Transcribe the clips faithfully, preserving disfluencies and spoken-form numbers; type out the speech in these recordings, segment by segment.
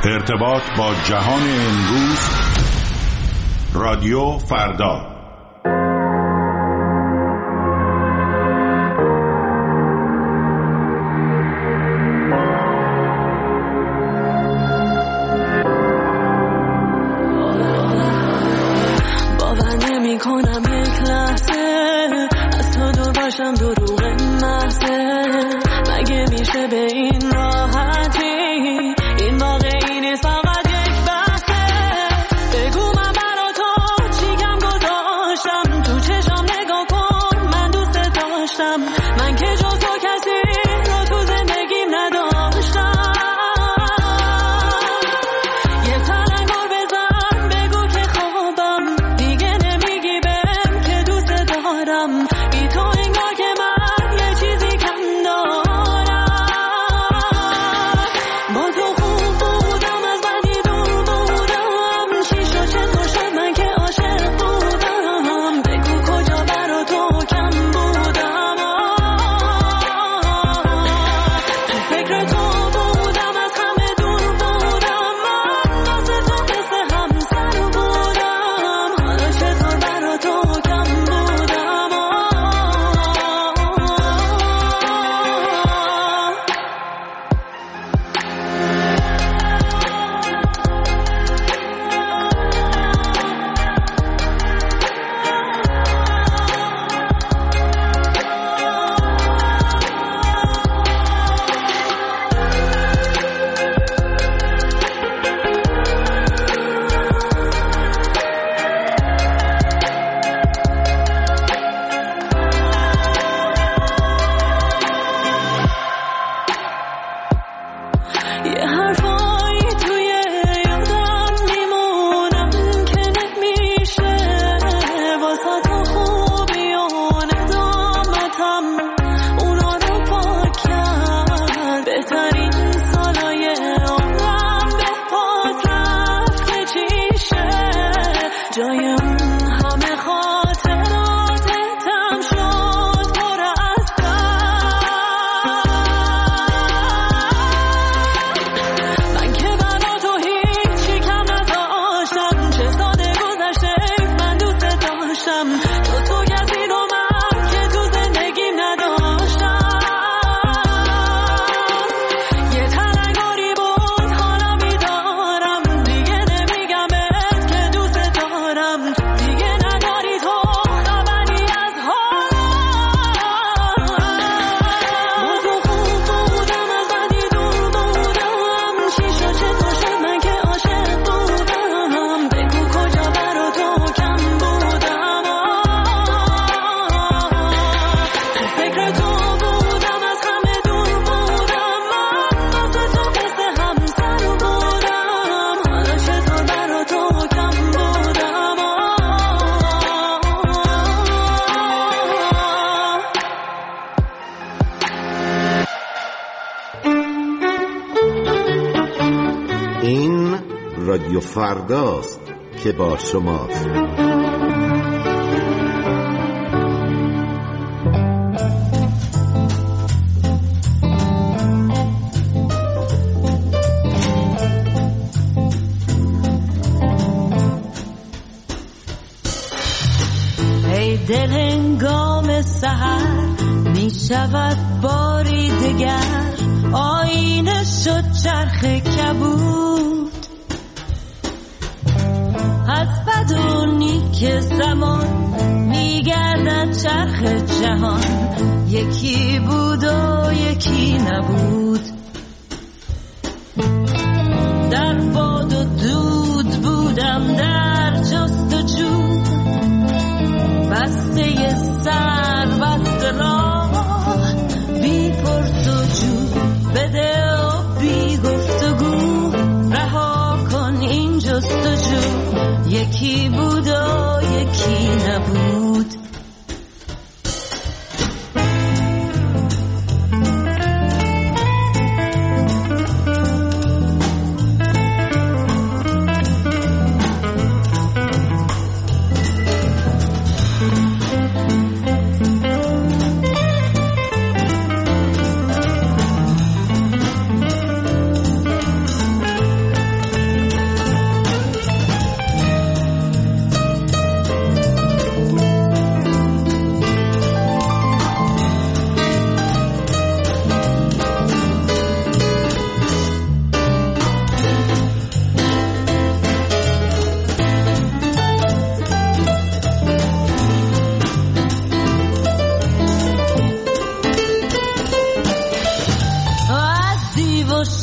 ارتباط با جهان امروز. رادیو فردا. باور نمی کنم یک لحظه از تو دور باشم، دروغ محضه. مگه میشه به این راحتی؟ این واقعی نیست، فقط یک بحثه. بگو من برا تو چی کم گذاشتم؟ تو چشام نگاه کن، من دوست داشتم. من که جز تو کسی رو تو زندگیم نداشتم. یه تلنگر بزن بگو که خوابم، دیگه نمیگی بهم که دوست دارم. بی تو انگار که من یه چیزی کم دارم. با تو خوب بودم، از بدی دور بودم. چی شد چطور شد من که عاشق بودم؟ بگو کجا برا تو کم بودم. تو فکر تو بودم، از همه دور بودم. من واسه تو مثل همسر بودم. حالا چطور برا تو کم بودم؟ یه حرفایی توی یادم میمونم که نمیشه واسه تو خوبی و ندامتم اونا رو پاک کرد. بهترین سالای عمرم به پات رفت که چیشه. جای اون همه خاطراتم شد پر از من که برا تو هیچی کم نداشتم. چه ساده گذشته من دوست داشتم. تو تو کسی رو من که تو زندگیم نداشتم. یه تلنگری بود حالا بیدارم. دیگه نمیگم بهت که دوست دارم. دیگه نداری تو خبری از حالم. با تو خوب بودم، از بدی دور بودم. چی شد چطور شد من که عاشق بودم؟ بگو کجا برا تو کم بودم. تو فکر تو بودم، از همه دور بودم. من واسه تو مثل همسر بودم. حالا چطور برا تو کم بودم؟ این رادیو فرداست که با شماست. ای دل هنگام سحر می شود باری دگر. آینه شد چرخ کبود از بد و نیک زمان. می گردد چرخ جهان، یکی بود و یکی نبود. در باد و دود بودم، در جست و جو. بسته سر بسته راه، بی پرس و جو. بده و بی گفتگو، رها کن این جست و جو. یکی بود و یکی نبود.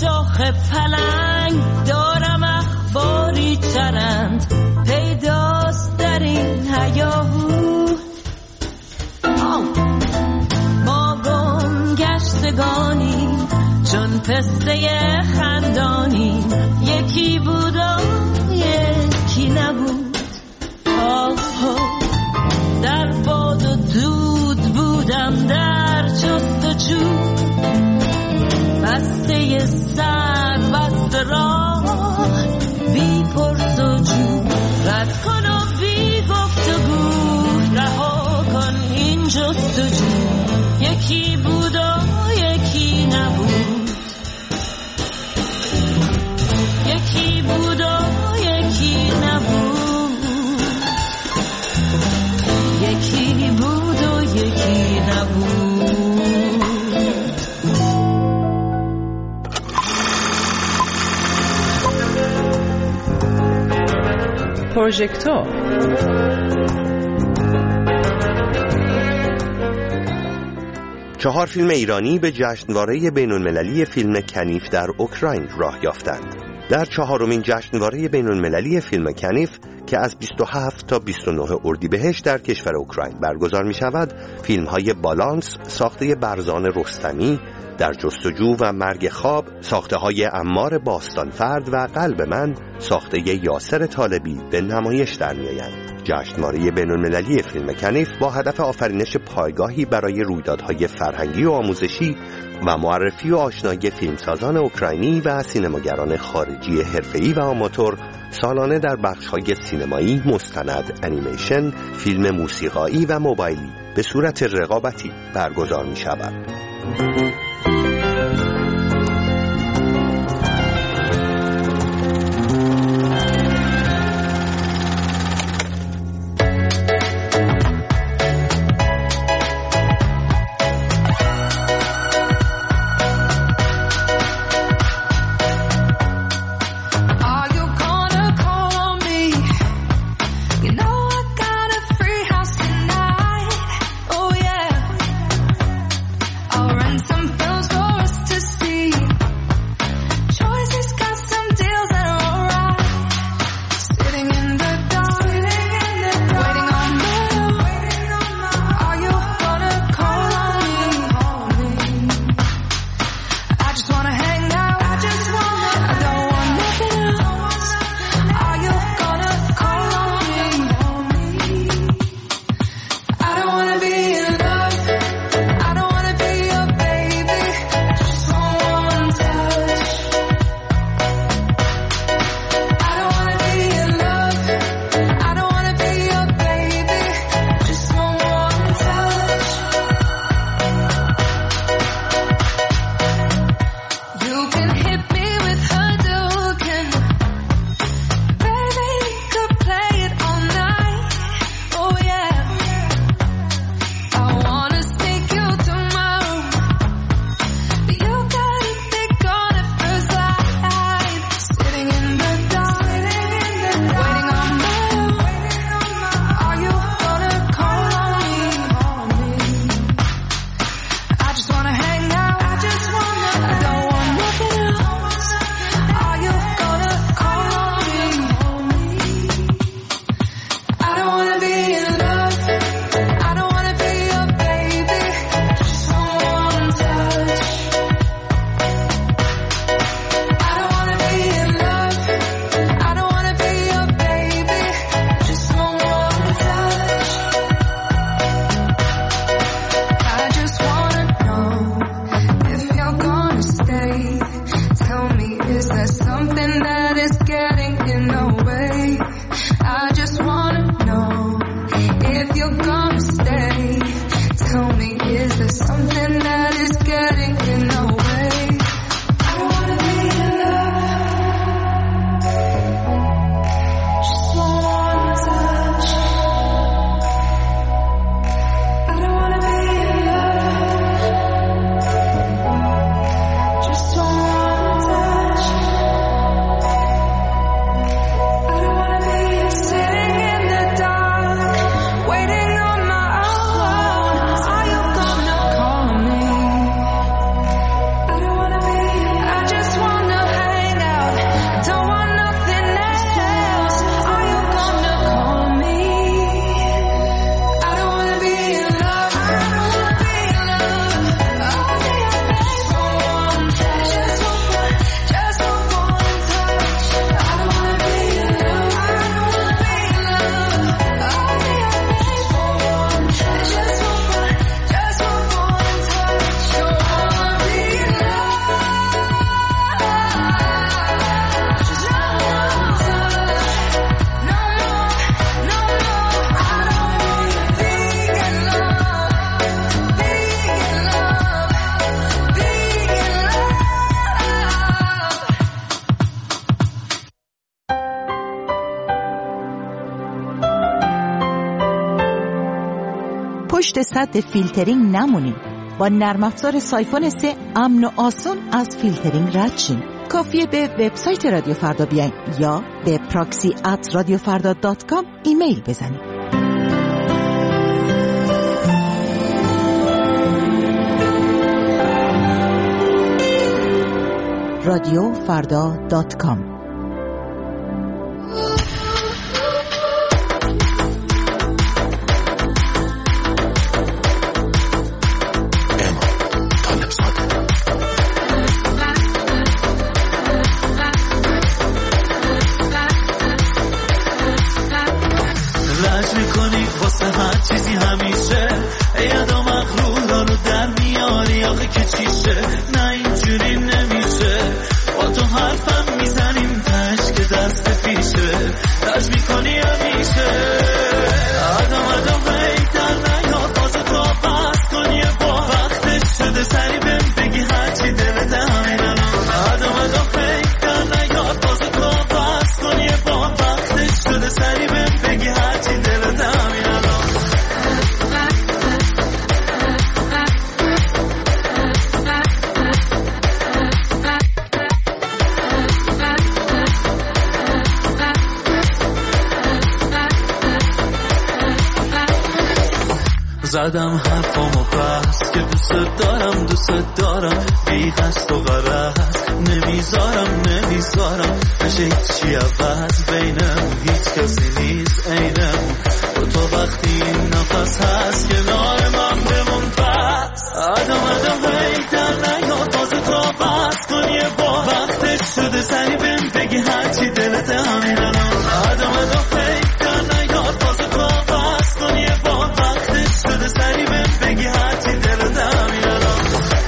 شاخ پلنگ دارم اخباری چرند پیداست در این هیاهو. ما گم گشتگانیم چون پسته خندانیم، یکی بود و یکی نبود. آه در باد و دود بودم در جستجو، بسته سر بسته راه بی پرس و جو. رد کن و بی گفتگو رها کن این جستجو، یکی بود و یکی نبود، یکی بود و یکی نبود، یکی بود و یکی نبود. پروژکتور چهار فیلم ایرانی به جشنواره بین‌المللی فیلم کنیف در اوکراین راه یافتند. در چهارمین جشنواره بین‌المللی فیلم کنیف که از بیست و هفت تا بیست و نه اردیبهشت در کشور اوکراین برگزار می شود، فیلم های بالانس ساخته برزان رستمی، در جستجو و مرگ خواب ساخته های عمار باستانفرد و قلب من ساخته یاسر طالبی به نمایش در می آیند. جشنواره بین‌المللی فیلم کنیف با هدف آفرینش پایگاهی برای رویدادهای فرهنگی و آموزشی و معرفی و آشنایی فیلمسازان اوکراینی و سینماگران خارجی حرفه‌ای و آماتور سالانه در بخش‌های سینمایی، مستند، انیمیشن، فیلم موسیقایی و موبایلی به صورت رقابتی برگزار می‌شود. پشت سد فیلترینگ نمونین. با نرم افزار سایفون سه امن و آسون از فیلترینگ رد شین. کافیه به وبسایت رادیو فردا بیاین یا به پراکسی ات رادیو فردا دات کام ایمیل بزنید. رادیو فردا دات کام. زدم حرفامو بس که دوست دارم دوست دارم بی قصد و غرض نمیذارم نمیذارم نشه هیچی عوض بینم هیچ کسی نیست عینم و تو وقتی این نفس هست کنار من بمون پس آدم آدم هیتر نیاد بازه تو بس کن یه با وقتش شده سری بهم بگی هرچی دلت همین الان آدم آدم هیتر نیاد بازه تو بس کن یه با وقتش شده سری بهم بگی هرچی دلت همین الان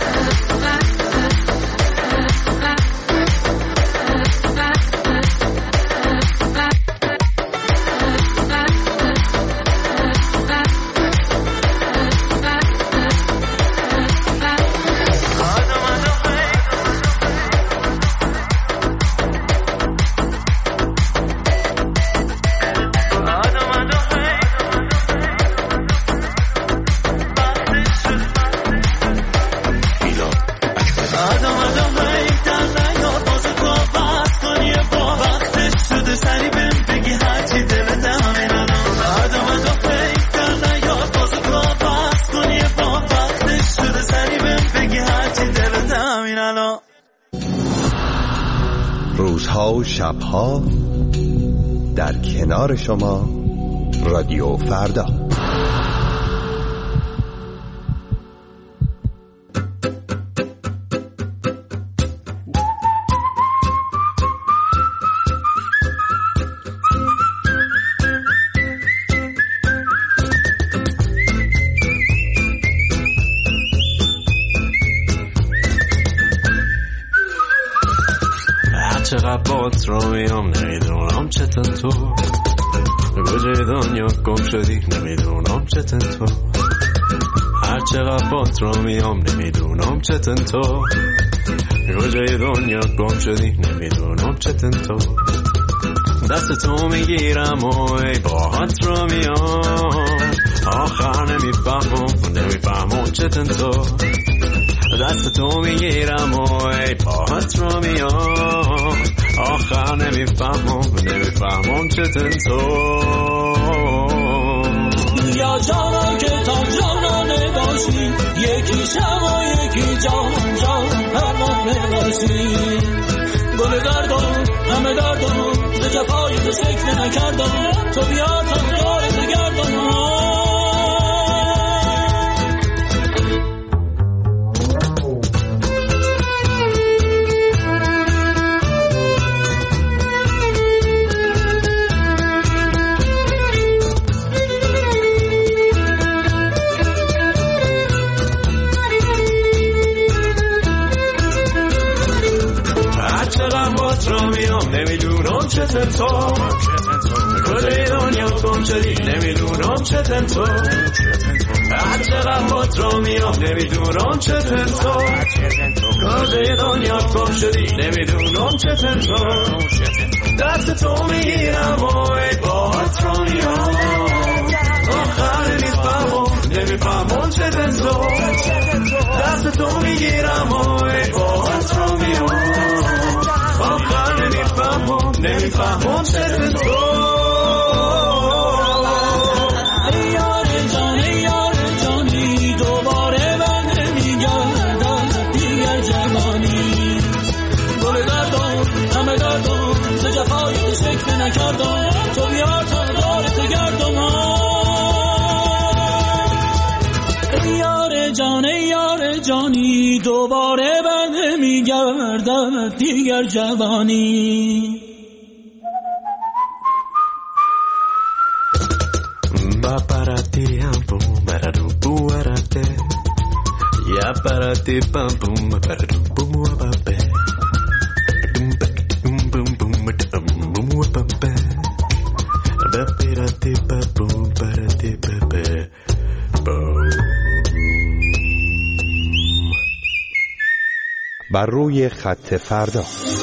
روزها و شبها در کنار شما رادیو فردا. چقدر بات رو میام نمیدونم چطور تو کجای دنیا گم شدی نمیدونم چطور تو هر چقدر بات رو میام نمیدونم چطور تو کجای دنیا گم شدی نمیدونم چطور تو دست تو میگیرم و ای باهات رو میام آخر نمیفهمم نمیفهمم چطور تو دست تو میگیرم و ای باهات رو میام آخر نمیفهمم نمیفهمم چطور تو یا جانا که تا جانا نباشی یکی شب و یکی جان جان پروانه باشی گل دردم همه دردم به جفای تو شکل نکردم تو بیا تا یارت بگردم نمیدونم چطور تو کجای دنیا گم شدی نمیدونم چطور تو هر چقدر بات رو میام نمیدونم چطور تو کجای دنیا گم شدی نمیدونم چطور تو دست تو میگیرم و ای باهات رو میام آخر نمیفهمم نمیفهمم نمیفهمم چه تو دست تو میگیرم و ای باهات رو میام آخر نمیفهمم نمیفهمم چه تو نکردم تو بیار تا دارت گردم ای یار جان ای یار جانی دوباره بر نمیگردد دیگر جوانی با پراتی هم بوم برادو بوارده یا پراتی پم بوم برادو بوم و بابه بر روی خط فردا.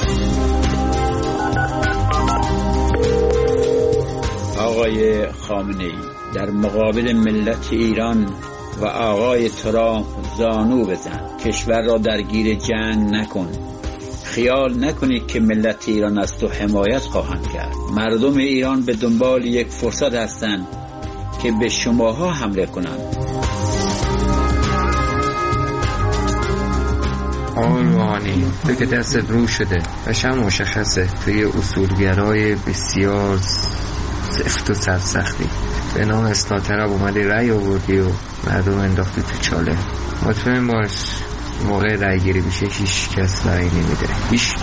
آقای خامنه‌ای در مقابل ملت ایران و آقای ترامپ زانو بزن، کشور را درگیر جنگ نکن، خیال نکنید که ملت ایران از تو حمایت خواهند کرد. مردم ایران به دنبال یک فرصت هستند که به شماها حمله کنند. آقای روحانی تو که دستت رو شده قشنگ مشخصه توی اصولگرای بسیار سفت و سرسختی به نام اصلاح‌طلب اومدی رأی آوردی و مردم انداختی تو چاله. مطمئن باش موقع رأی گیری میشه هیچ کس رأی نمیده، هیچ.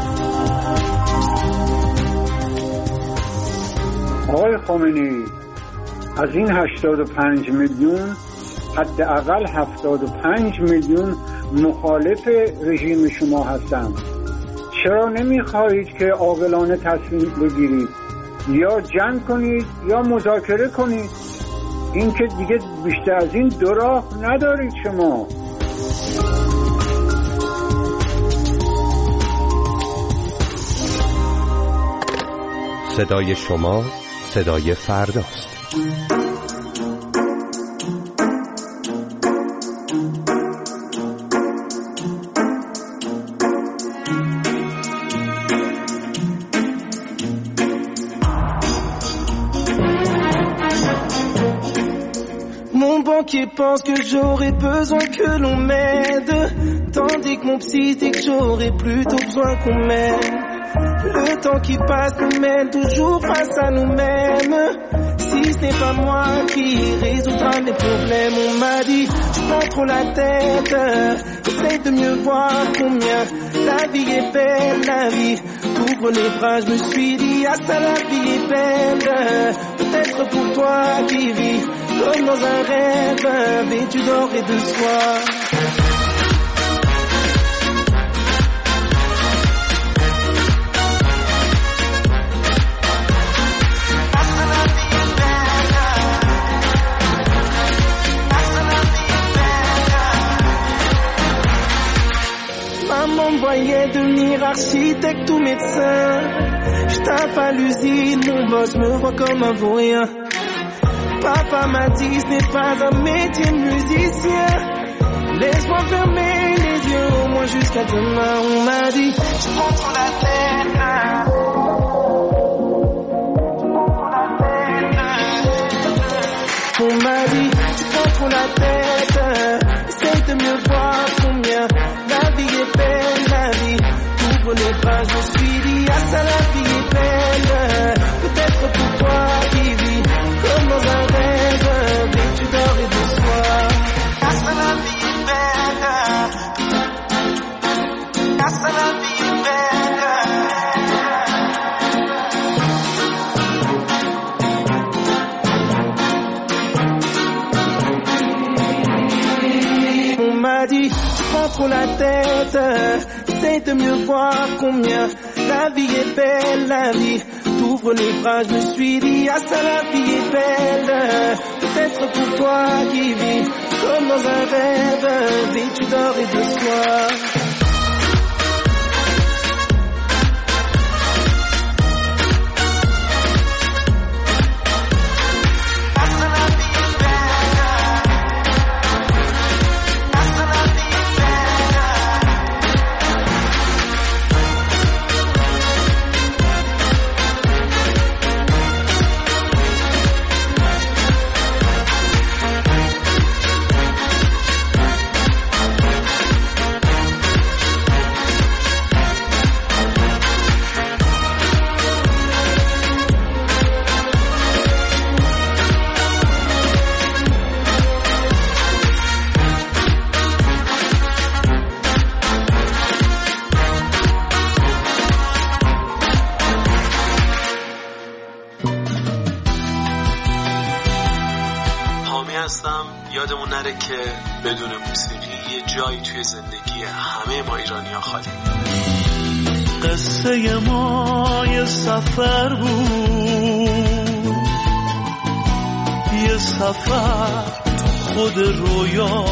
آقای خامنه‌ای از این هشتاد و پنج میلیون حداقل هفتاد و پنج میلیون مخالف رژیم شما هستند. چرا نمیخواهید که عاقلانه تصمیم بگیرید؟ یا جنگ کنید یا مذاکره کنید. این که دیگه بیشتر از این دو راه ندارید شما. صدای شما صدای فرداست. Qui pense que j'aurais besoin que l'on m'aide, tandis que mon psy dit que j'aurais plutôt besoin qu'on m'aime. Le temps qui passe nous mène toujours face à nous-mêmes. Si ce n'est pas moi qui résoudra mes problèmes, on m'a dit je prends trop la tête, essaye de mieux voir combien la vie est belle, la vie ouvre les bras. Je me suis dit ah ça la vie est belle, peut-être pour toi qui vis comme dans un rêve vêtu d'or et de soie. Maman me voyait devenir architecte ou médecin. Je tape à l'usine, mon boss me voit comme un vaurien. Papa m'a dit ce n'est pas un métier de musicien. Laisse-moi fermer les yeux au moins jusqu'à demain. On m'a dit je prends trop la tête. On m'a dit tu prends trop la tête. Essaye de mieux voir combien la vie est belle, la vie ouvre les bras. Je me suis dit ah ça la vie est belle, peut-être pour toi qui vis comme dans un rêve vêtu d'or et de soie. Ah ça la vie est belle, ah ça la vie est belle. On m'a dit tu prends trop la tête, essaye de mieux voir combien la vie est belle, la vie t'ouvre les bras. Je me suis dit ah ça la vie est belle, peut-être pour toi qui vis comme dans un rêve vêtu d'or et de soie. Ah ça la vie est belle, هستم یادمون نره که بدون موسیقی یه جایی توی زندگی همه ما ایرانی‌ها خالی. قصه ما یه سفر بود، یه سفر تو خود رویا،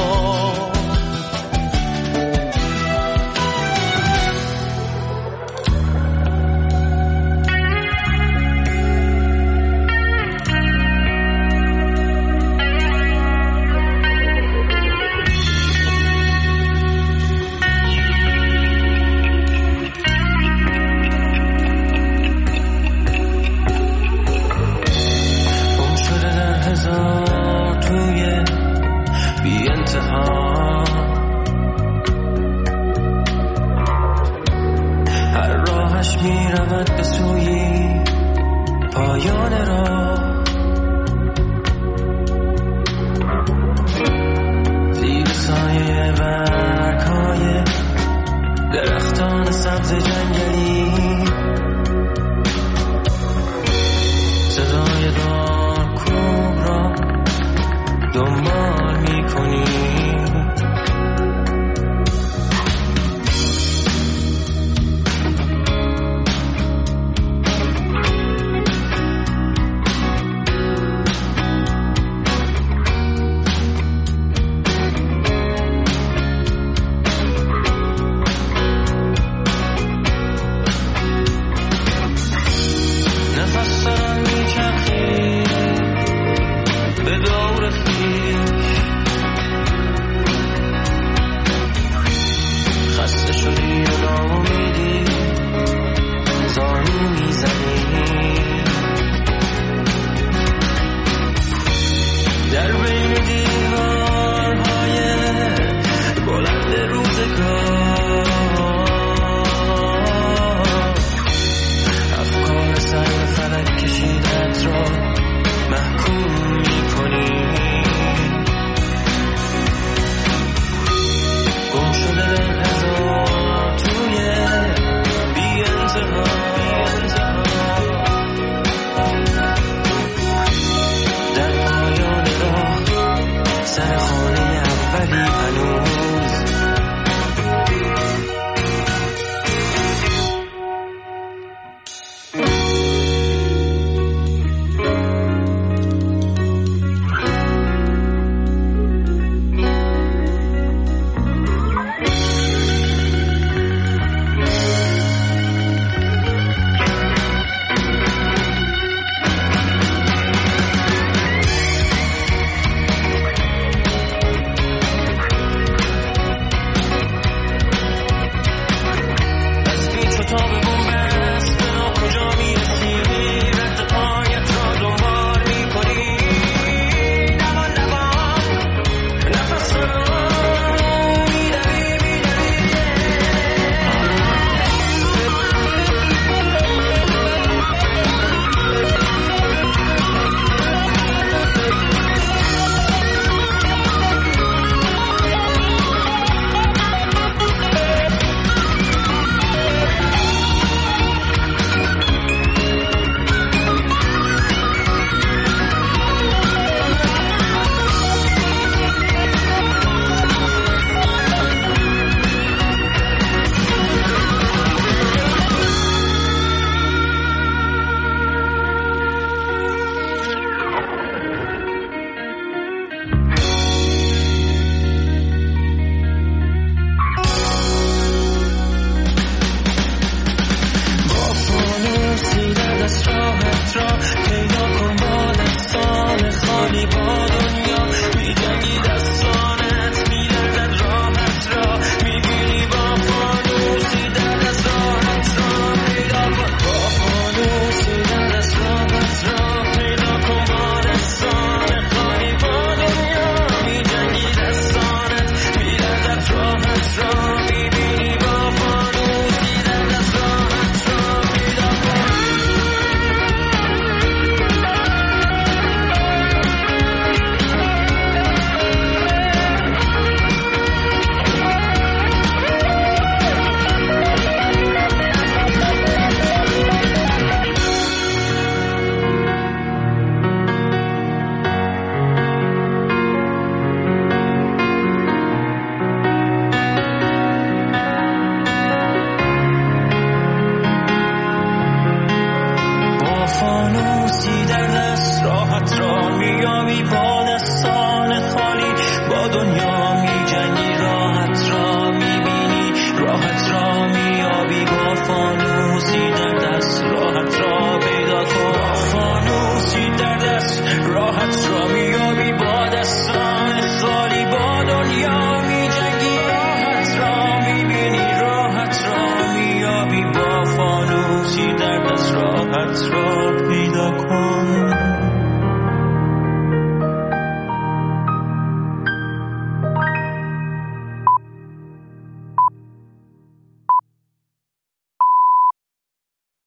میروی با دستان خالی، با دنیا میجنگی راحت را میبینی، راحت را میابی با فانوسی